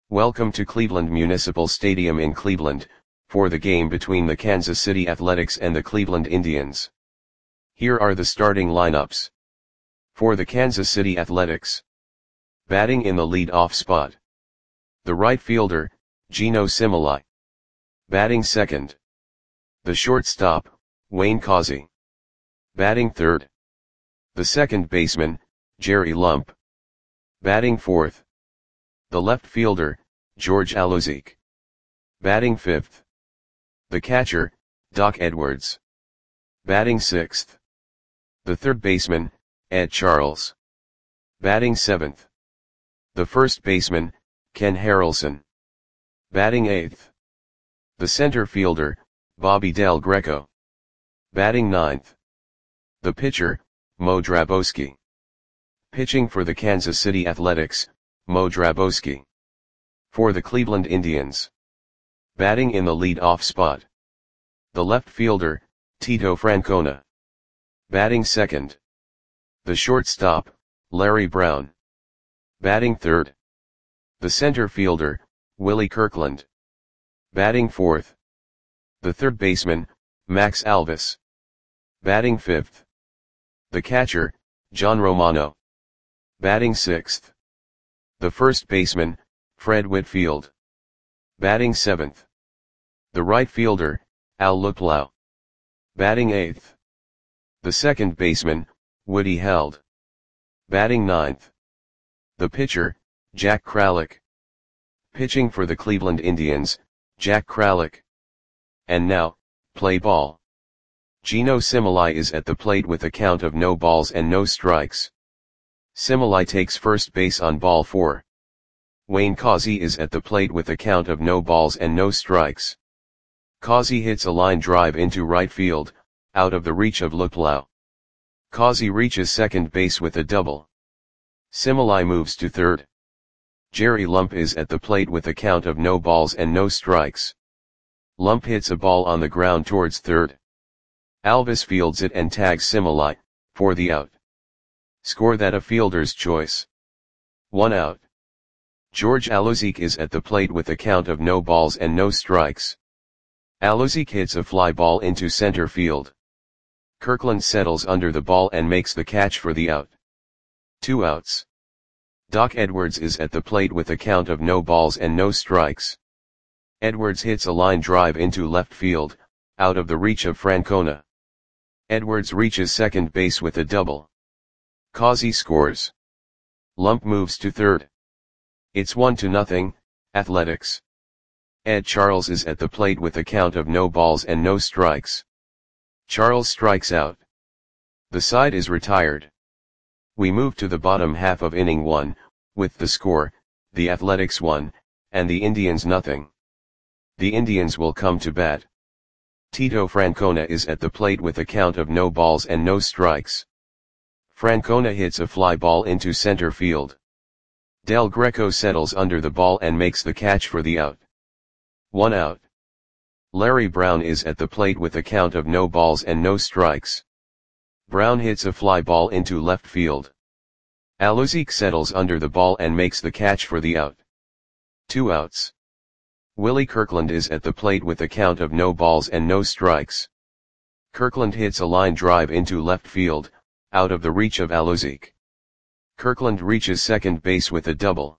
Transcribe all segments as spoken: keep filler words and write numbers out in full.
Welcome to Cleveland Municipal Stadium in Cleveland, for the game between the Kansas City Athletics and the Cleveland Indians. Here are the starting lineups. For the Kansas City Athletics. Batting in the lead-off spot. The right fielder, Geno Similai. Batting second. The shortstop, Wayne Causey. Batting third. The second baseman, Jerry Lump. Batting fourth. The left fielder, George Alozique. Batting fifth. The catcher, Doc Edwards. Batting sixth. The third baseman, Ed Charles. Batting seventh. The first baseman, Ken Harrelson. Batting eighth. The center fielder, Bobby Del Greco. Batting ninth. The pitcher, Mo Drabowski. Pitching for the Kansas City Athletics, Mo Drabowski. For the Cleveland Indians. Batting in the lead-off spot. The left fielder, Tito Francona. Batting second. The shortstop, Larry Brown. Batting third. The center fielder, Willie Kirkland. Batting fourth. The third baseman, Max Alvis. Batting fifth. The catcher, John Romano. Batting sixth. The first baseman, Fred Whitfield. Batting seventh. The right fielder, Al Luplow. Batting eighth. The second baseman, Woody Held. Batting ninth. The pitcher, Jack Kralik. Pitching for the Cleveland Indians, Jack Kralik. And now, play ball. Geno Similai is at the plate with a count of no balls and no strikes. Similai takes first base on ball four. Wayne Causey is at the plate with a count of no balls and no strikes. Causey hits a line drive into right field, out of the reach of Luplow. Causey reaches second base with a double. Similai moves to third. Jerry Lump is at the plate with a count of no balls and no strikes. Lump hits a ball on the ground towards third. Alvis fields it and tags Similai, for the out. Score that a fielder's choice. One out. George Alozique is at the plate with a count of no balls and no strikes. Alozique hits a fly ball into center field. Kirkland settles under the ball and makes the catch for the out. Two outs. Doc Edwards is at the plate with a count of no balls and no strikes. Edwards hits a line drive into left field, out of the reach of Francona. Edwards reaches second base with a double. Causey scores. Lump moves to third. It's one to nothing, Athletics. Ed Charles is at the plate with a count of no balls and no strikes. Charles strikes out. The side is retired. We move to the bottom half of inning one, with the score, the Athletics one, and the Indians nothing. The Indians will come to bat. Tito Francona is at the plate with a count of no balls and no strikes. Francona hits a fly ball into center field. Del Greco settles under the ball and makes the catch for the out. One out. Larry Brown is at the plate with a count of no balls and no strikes. Brown hits a fly ball into left field. Alozique settles under the ball and makes the catch for the out. Two outs. Willie Kirkland is at the plate with a count of no balls and no strikes. Kirkland hits a line drive into left field, out of the reach of Alozique. Kirkland reaches second base with a double.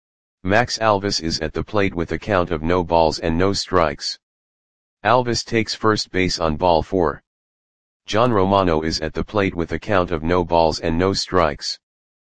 Max Alvis is at the plate with a count of no balls and no strikes. Alvis takes first base on ball four. John Romano is at the plate with a count of no balls and no strikes.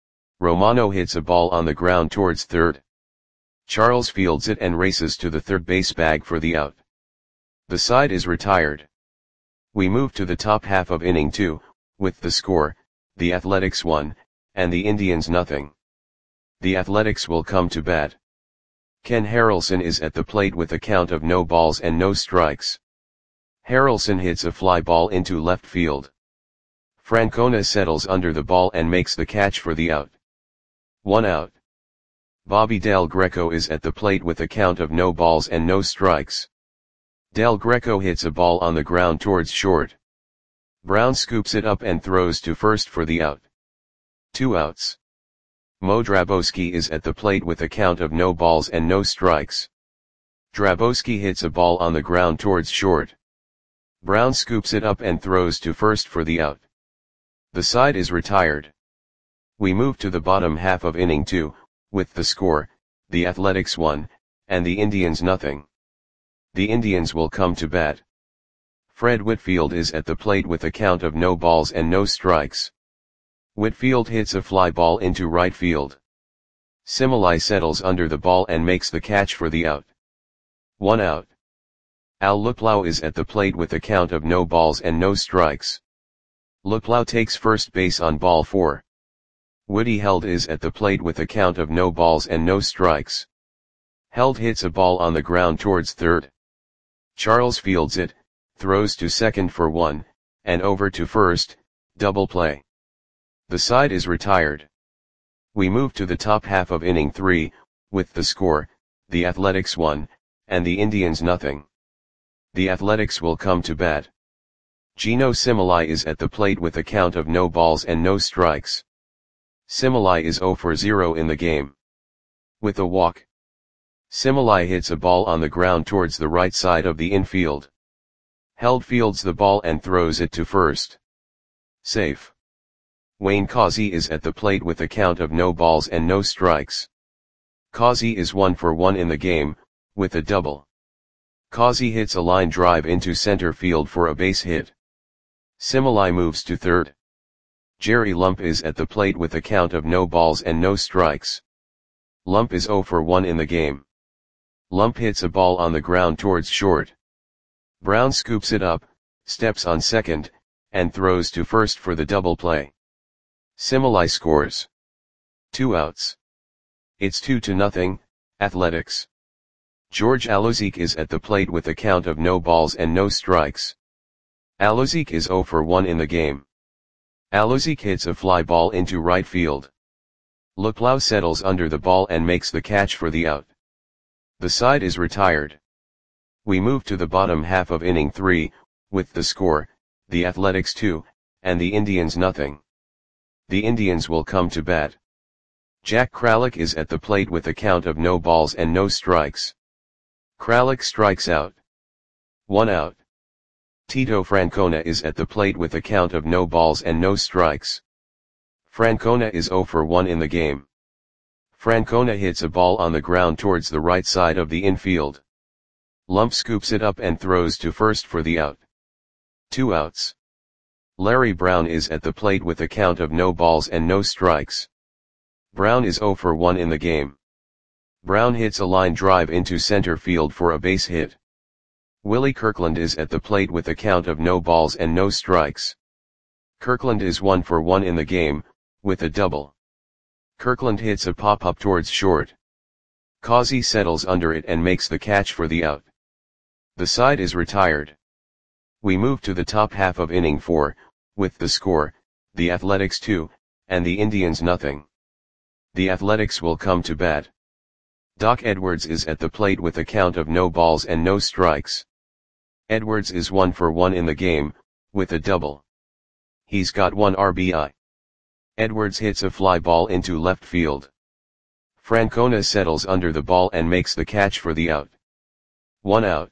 Romano hits a ball on the ground towards third. Charles fields it and races to the third base bag for the out. The side is retired. We move to the top half of inning two, with the score, the Athletics one, and the Indians nothing. The Athletics will come to bat. Ken Harrelson is at the plate with a count of no balls and no strikes. Harrelson hits a fly ball into left field. Francona settles under the ball and makes the catch for the out. One out. Bobby Del Greco is at the plate with a count of no balls and no strikes. Del Greco hits a ball on the ground towards short. Brown scoops it up and throws to first for the out. Two outs. Mo Drabowski is at the plate with a count of no balls and no strikes. Drabowski hits a ball on the ground towards short. Brown scoops it up and throws to first for the out. The side is retired. We move to the bottom half of inning two, with the score, the Athletics one, and the Indians nothing. The Indians will come to bat. Fred Whitfield is at the plate with a count of no balls and no strikes. Whitfield hits a fly ball into right field. Similai settles under the ball and makes the catch for the out. One out. Al Luplow is at the plate with a count of no balls and no strikes. Luplow takes first base on ball four. Woody Held is at the plate with a count of no balls and no strikes. Held hits a ball on the ground towards third. Charles fields it, throws to second for one, and over to first, double play. The side is retired. We move to the top half of inning three, with the score, the Athletics one, and the Indians nothing. The Athletics will come to bat. Gino Similai is at the plate with a count of no balls and no strikes. Similai is zero for zero in the game. With a walk. Similai hits a ball on the ground towards the right side of the infield. Held fields the ball and throws it to first. Safe. Wayne Causey is at the plate with a count of no balls and no strikes. Causey is one for one in the game, with a double. Causey hits a line drive into center field for a base hit. Similai moves to third. Jerry Lump is at the plate with a count of no balls and no strikes. Lump is zero for one in the game. Lump hits a ball on the ground towards short. Brown scoops it up, steps on second, and throws to first for the double play. Similai scores. Two outs. It's two to nothing, Athletics. George Alozique is at the plate with a count of no balls and no strikes. Alozique is zero for one in the game. Alozique hits a fly ball into right field. Luplow settles under the ball and makes the catch for the out. The side is retired. We move to the bottom half of inning three, with the score, the Athletics two, and the Indians nothing. The Indians will come to bat. Jack Kralik is at the plate with a count of no balls and no strikes. Kralik strikes out. One out. Tito Francona is at the plate with a count of no balls and no strikes. Francona is zero for one in the game. Francona hits a ball on the ground towards the right side of the infield. Lump scoops it up and throws to first for the out. Two outs. Larry Brown is at the plate with a count of no balls and no strikes. Brown is zero for one in the game. Brown hits a line drive into center field for a base hit. Willie Kirkland is at the plate with a count of no balls and no strikes. Kirkland is one for one in the game, with a double. Kirkland hits a pop-up towards short. Causey settles under it and makes the catch for the out. The side is retired. We move to the top half of inning four, with the score, the Athletics two, and the Indians nothing. The Athletics will come to bat. Doc Edwards is at the plate with a count of no balls and no strikes. Edwards is one for one in the game, with a double. He's got one R B I. Edwards hits a fly ball into left field. Francona settles under the ball and makes the catch for the out. One out.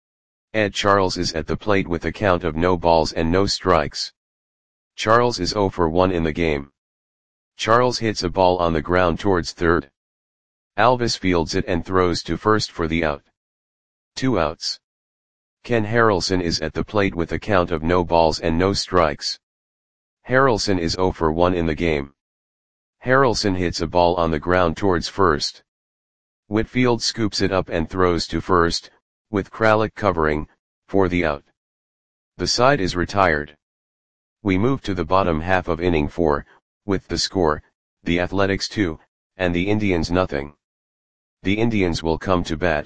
Ed Charles is at the plate with a count of no balls and no strikes. Charles is zero for one in the game. Charles hits a ball on the ground towards third. Alvis fields it and throws to first for the out. Two outs. Ken Harrelson is at the plate with a count of no balls and no strikes. Harrelson is zero for one in the game. Harrelson hits a ball on the ground towards first. Whitfield scoops it up and throws to first, with Kralik covering, for the out. The side is retired. We move to the bottom half of inning four, with the score, the Athletics two, and the Indians nothing. The Indians will come to bat.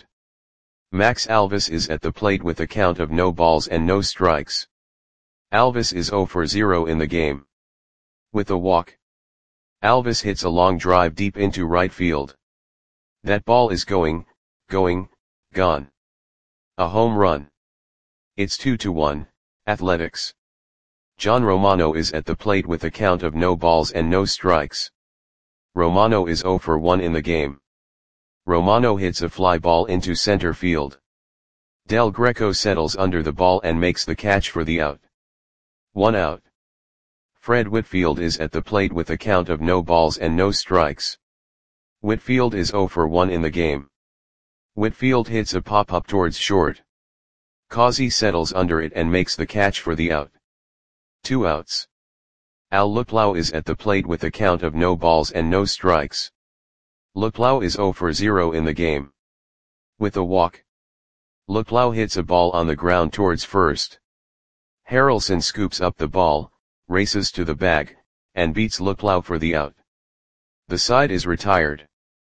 Max Alvis is at the plate with a count of no balls and no strikes. Alvis is zero for zero in the game. With a walk. Alvis hits a long drive deep into right field. That ball is going, going, gone. A home run. It's two to one, Athletics. John Romano is at the plate with a count of no balls and no strikes. Romano is zero for one in the game. Romano hits a fly ball into center field. Del Greco settles under the ball and makes the catch for the out. One out. Fred Whitfield is at the plate with a count of no balls and no strikes. Whitfield is zero for one in the game. Whitfield hits a pop-up towards short. Causey settles under it and makes the catch for the out. Two outs. Al Luplow is at the plate with a count of no balls and no strikes. Luplow is zero for zero in the game. With a walk. Luplow hits a ball on the ground towards first. Harrelson scoops up the ball, races to the bag, and beats Luplow for the out. The side is retired.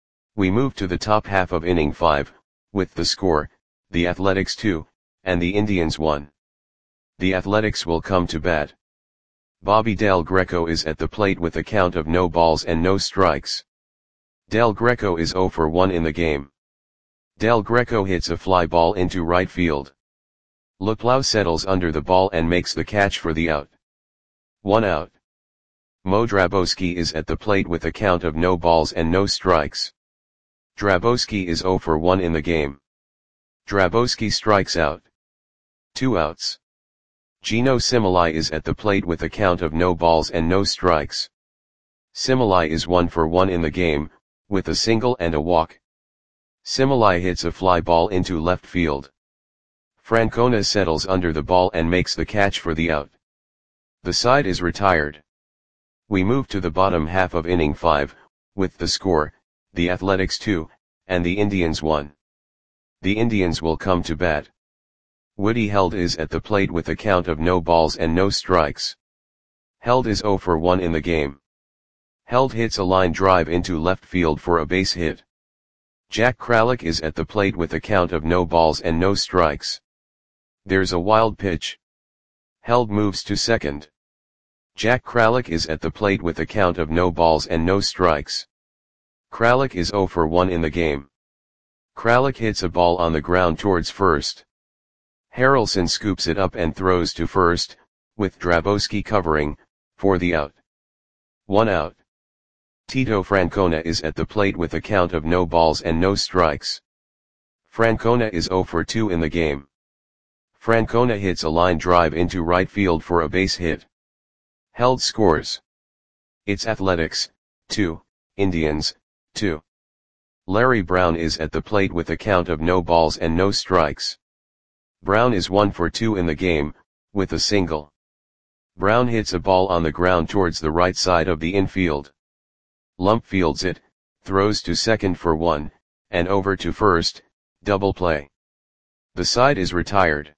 We move to the top half of inning five, with the score, the Athletics two, and the Indians one. The Athletics will come to bat. Bobby Del Greco is at the plate with a count of no balls and no strikes. Del Greco is zero for one in the game. Del Greco hits a fly ball into right field. Luplow settles under the ball and makes the catch for the out. One out. Mo Drabowski is at the plate with a count of no balls and no strikes. Drabowski is zero for one in the game. Drabowski strikes out. Two outs. Gino Similai is at the plate with a count of no balls and no strikes. Similai is one for one in the game, with a single and a walk. Similai hits a fly ball into left field. Francona settles under the ball and makes the catch for the out. The side is retired. We move to the bottom half of inning five, with the score, the Athletics two, and the Indians one. The Indians will come to bat. Woody Held is at the plate with a count of no balls and no strikes. Held is zero for one in the game. Held hits a line drive into left field for a base hit. Jack Kralik is at the plate with a count of no balls and no strikes. There's a wild pitch. Held moves to second. Jack Kralik is at the plate with a count of no balls and no strikes. Kralik is zero for one in the game. Kralik hits a ball on the ground towards first. Harrelson scoops it up and throws to first, with Drabowski covering, for the out. One out. Tito Francona is at the plate with a count of no balls and no strikes. Francona is zero for two in the game. Francona hits a line drive into right field for a base hit. Held scores. It's Athletics, two, Indians, two. Larry Brown is at the plate with a count of no balls and no strikes. Brown is one for two in the game, with a single. Brown hits a ball on the ground towards the right side of the infield. Lump fields it, throws to second for one, and over to first, double play. The side is retired.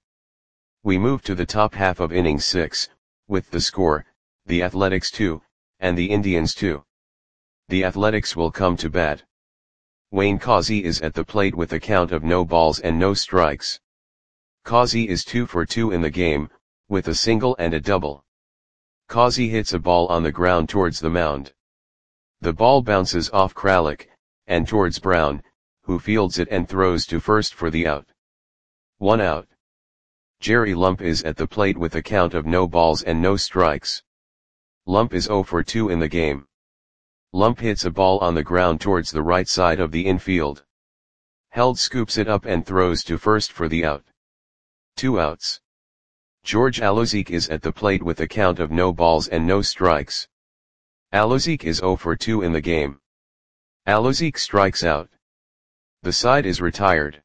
We move to the top half of inning six, with the score, the Athletics two, and the Indians two. The Athletics will come to bat. Wayne Causey is at the plate with a count of no balls and no strikes. Causey is two for two in the game, with a single and a double. Causey hits a ball on the ground towards the mound. The ball bounces off Kralik, and towards Brown, who fields it and throws to first for the out. One out. Jerry Lump is at the plate with a count of no balls and no strikes. Lump is zero for two in the game. Lump hits a ball on the ground towards the right side of the infield. Held scoops it up and throws to first for the out. Two outs. George Alozique is at the plate with a count of no balls and no strikes. Alozique is zero for two in the game. Alozique strikes out. The side is retired.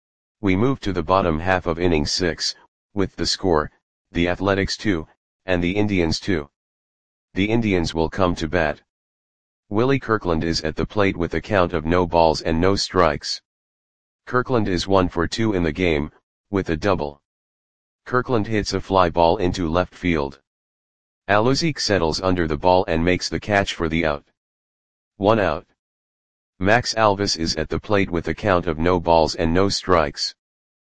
We move to the bottom half of inning six, with the score, the Athletics two, and the Indians two. The Indians will come to bat. Willie Kirkland is at the plate with a count of no balls and no strikes. Kirkland is one for two in the game, with a double. Kirkland hits a fly ball into left field. Alozique settles under the ball and makes the catch for the out. One out. Max Alvis is at the plate with a count of no balls and no strikes.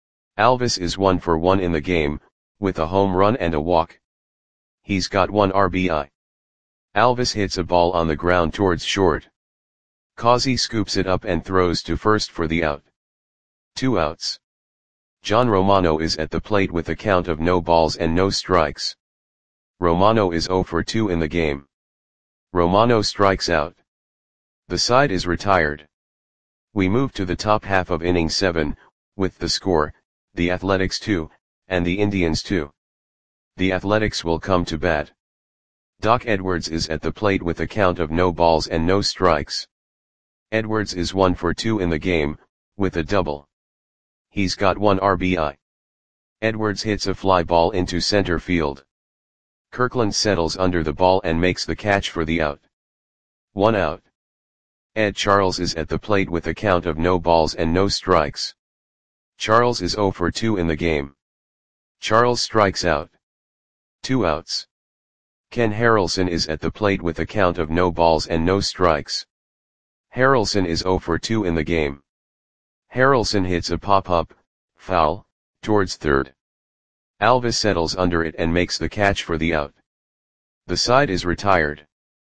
Alvis is one for one in the game, with a home run and a walk. He's got one R B I. Alvis hits a ball on the ground towards short. Causey scoops it up and throws to first for the out. Two outs. John Romano is at the plate with a count of no balls and no strikes. Romano is zero for two in the game. Romano strikes out. The side is retired. We move to the top half of inning seven, with the score, the Athletics two, and the Indians two. The Athletics will come to bat. Doc Edwards is at the plate with a count of no balls and no strikes. Edwards is one for two in the game, with a double. He's got one R B I. Edwards hits a fly ball into center field. Kirkland settles under the ball and makes the catch for the out. One out. Ed Charles is at the plate with a count of no balls and no strikes. Charles is zero for two in the game. Charles strikes out. Two outs. Ken Harrelson is at the plate with a count of no balls and no strikes. Harrelson is zero for two in the game. Harrelson hits a pop-up, foul, towards third. Alvis settles under it and makes the catch for the out. The side is retired.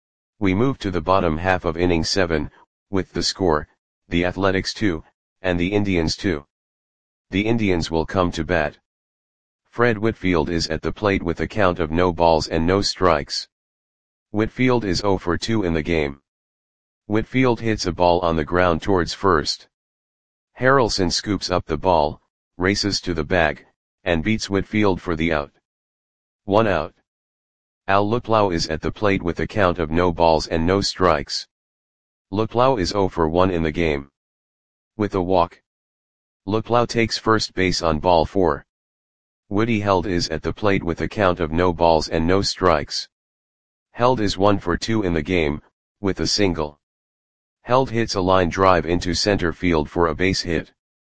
We move to the bottom half of inning seven, with the score, the Athletics two, and the Indians two. The Indians will come to bat. Fred Whitfield is at the plate with a count of no balls and no strikes. Whitfield is zero for two in the game. Whitfield hits a ball on the ground towards first. Harrelson scoops up the ball, races to the bag, and beats Whitfield for the out. One out. Al Luplow is at the plate with a count of no balls and no strikes. Luplow is zero for one in the game. With a walk. Luplow takes first base on ball four. Woody Held is at the plate with a count of no balls and no strikes. Held is one for two in the game, with a single. Held hits a line drive into center field for a base hit.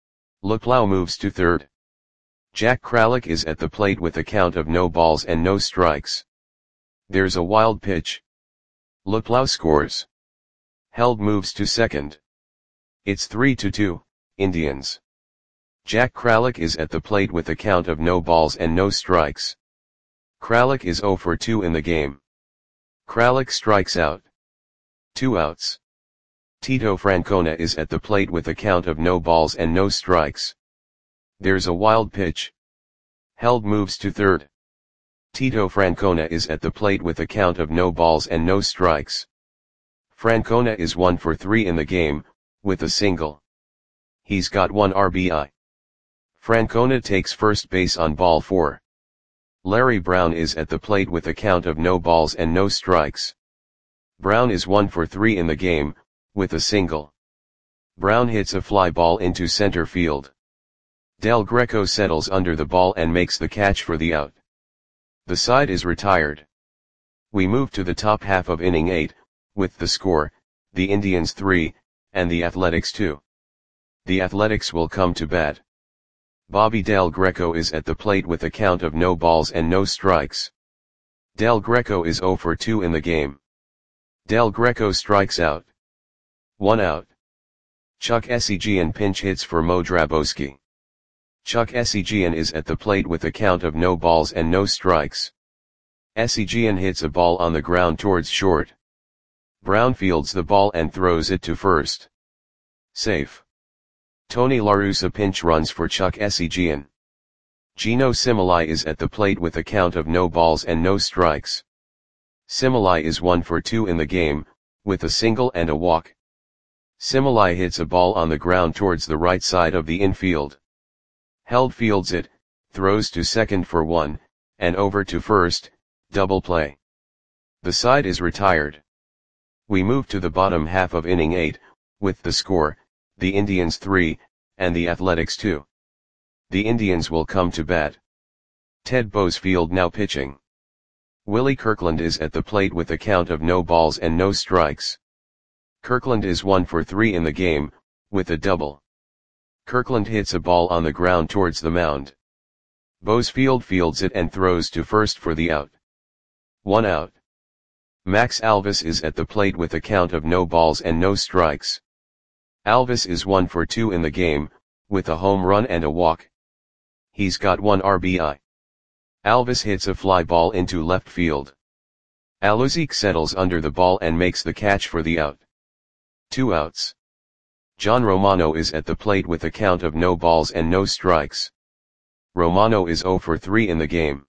Luplow moves to third. Jack Kralik is at the plate with a count of no balls and no strikes. There's a wild pitch. Luplow scores. Held moves to second. It's three to two, Indians. Jack Kralik is at the plate with a count of no balls and no strikes. Kralik is zero for two in the game. Kralik strikes out. Two outs. Tito Francona is at the plate with a count of no balls and no strikes. There's a wild pitch. Held moves to third. Tito Francona is at the plate with a count of no balls and no strikes. Francona is one for three in the game, with a single. He's got one R B I. Francona takes first base on ball four. Larry Brown is at the plate with a count of no balls and no strikes. Brown is one for three in the game, with a single. Brown hits a fly ball into center field. Del Greco settles under the ball and makes the catch for the out. The side is retired. We move to the top half of inning eight, with the score, the Indians three, and the Athletics two. The Athletics will come to bat. Bobby Del Greco is at the plate with a count of no balls and no strikes. Del Greco is zero for two in the game. Del Greco strikes out. One out. Chuck Essegian pinch hits for Mo Drabowski. Chuck Essegian is at the plate with a count of no balls and no strikes. Essegian hits a ball on the ground towards short. Brown fields the ball and throws it to first. Safe. Tony La Russa pinch runs for Chuck Essegian. Gino Similai is at the plate with a count of no balls and no strikes. Similai is one for two in the game, with a single and a walk. Similai hits a ball on the ground towards the right side of the infield. Held fields it, throws to second for one, and over to first, double play. The side is retired. We move to the bottom half of inning eight, with the score, the Indians three, and the Athletics two. The Indians will come to bat. Ted Boesfield now pitching. Willie Kirkland is at the plate with a count of no balls and no strikes. Kirkland is one for three in the game, with a double. Kirkland hits a ball on the ground towards the mound. Boesfield fields it and throws to first for the out. One out. Max Alvis is at the plate with a count of no balls and no strikes. Alvis is one for two in the game, with a home run and a walk. He's got one R B I. Alvis hits a fly ball into left field. Aluzik settles under the ball and makes the catch for the out. Two outs. John Romano is at the plate with a count of no balls and no strikes. Romano is zero for three in the game.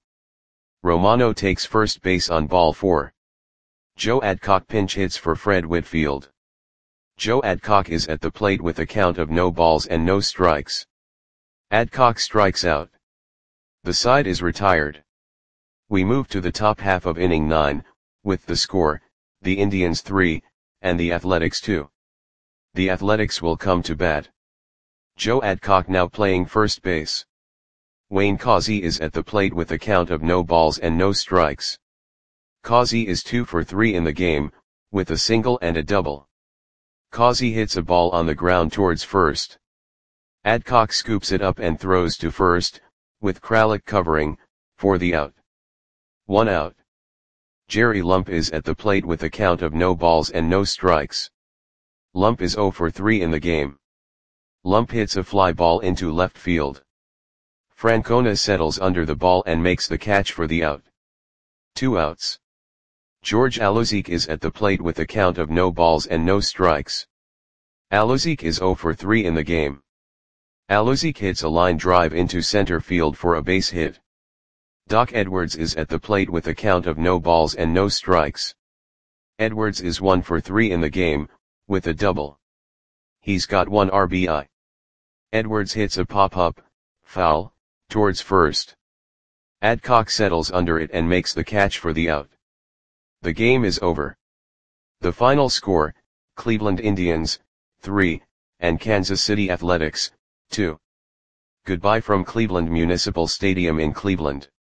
Romano takes first base on ball four. Joe Adcock pinch hits for Fred Whitfield. Joe Adcock is at the plate with a count of no balls and no strikes. Adcock strikes out. The side is retired. We move to the top half of inning nine, with the score, the Indians three, and the Athletics two. The Athletics will come to bat. Joe Adcock now playing first base. Wayne Causey is at the plate with a count of no balls and no strikes. Causey is two for three in the game, with a single and a double. Causey hits a ball on the ground towards first. Adcock scoops it up and throws to first, with Kralik covering, for the out. One out. Jerry Lump is at the plate with a count of no balls and no strikes. Lump is zero for three in the game. Lump hits a fly ball into left field. Francona settles under the ball and makes the catch for the out. Two outs. George Alozique is at the plate with a count of no balls and no strikes. Alozique is zero for three in the game. Alozique hits a line drive into center field for a base hit. Doc Edwards is at the plate with a count of no balls and no strikes. Edwards is one for three in the game, with a double. He's got one R B I. Edwards hits a pop-up, foul, towards first. Adcock settles under it and makes the catch for the out. The game is over. The final score, Cleveland Indians, three, and Kansas City Athletics, two. Goodbye from Cleveland Municipal Stadium in Cleveland.